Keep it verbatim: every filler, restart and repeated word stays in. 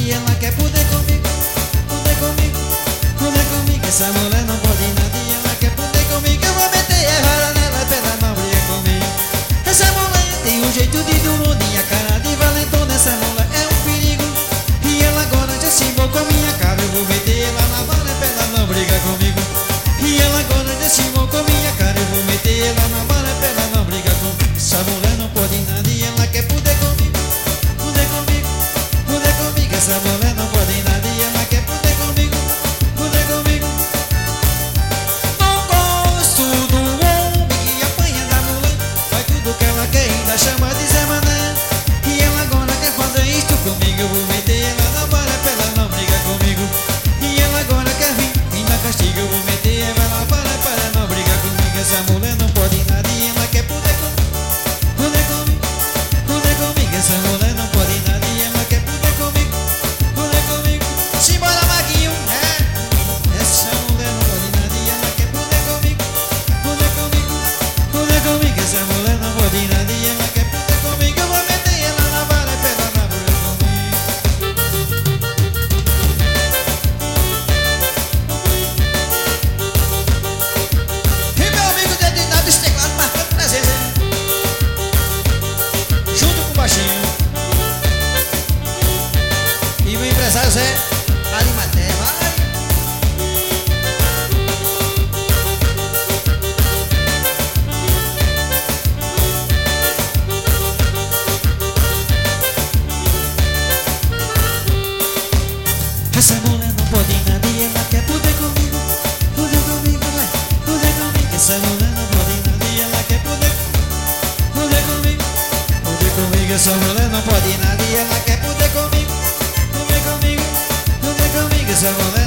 e ela quer poder comigo, poder comigo, poder comigo. Essa mulher não pode nada e ela quer poder comigo. Eu vou meter a vara nela pra ela não brigar comigo. Essa mulher tem um jeito de durudinha, cara de valentona. Essa mulher é um perigo e ela agora já se invocou com minha cara. Eu vou meter ela na vara pra ela não brigar comigo. E ela agora já se invocou com minha cara. Eu vou meter ela na vara pra ela não brigar comigo. Essa mulher não pode nada e ela quer poder comigo, poder comigo, poder comigo. Essa mulher não pode nada e ela quer poder comigo, poder comigo. Não gosto do homem que apanha da mulher, faz tudo que ela quer e ainda chama de Zé Mané. E ela agora quer fazer isto comigo. Eu vou meter ela na vara pra ela não brigar comigo. E ela agora quer vir, vir na castigo. Eu vou meter ela na vara pra ela não brigar comigo. Essa mulher não pode nada e ela quer poder comigo, poder comigo, poder comigo. Essa mulher não pode nada e ela quer poder comigo, poder comigo. Simbora, Maguinho, é. Essa mulher não pode nada e ela quer poder comigo, poder comigo, poder comigo. Essa mulher não pode nada e ela quer poder comigo. Eu vou meter ela na vara pra ela não brigar comigo. E meu amigo dedinho dos teclados marcando presença, junto com o baixinho. E o empresário Zé Arimaté, vai. Essa mulher não pode nada e ela quer poder comigo, poder comigo, vai, poder comigo. Essa mulher não pode nada e ela quer poder, poder comigo, poder comigo. Essa mulher não pode nada e ela quer poder comigo, poder comigo, poder comigo. Essa mulher